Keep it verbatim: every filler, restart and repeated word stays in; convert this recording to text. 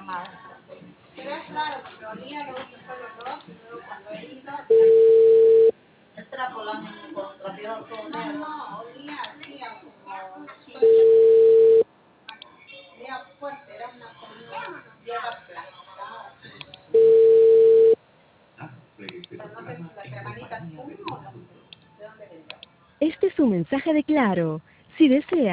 Pero es raro, porque olía luego se fue el olor, y luego cuando he ido... El trapo lo han con trapeador todo No, negro. no, olía así, a como... Olía fuerte, era una comida, lleva aplastada. Pero no sé si las hermanitas fumo o no sé. ¿De dónde vendrá? Este es un mensaje de Claro. Si desea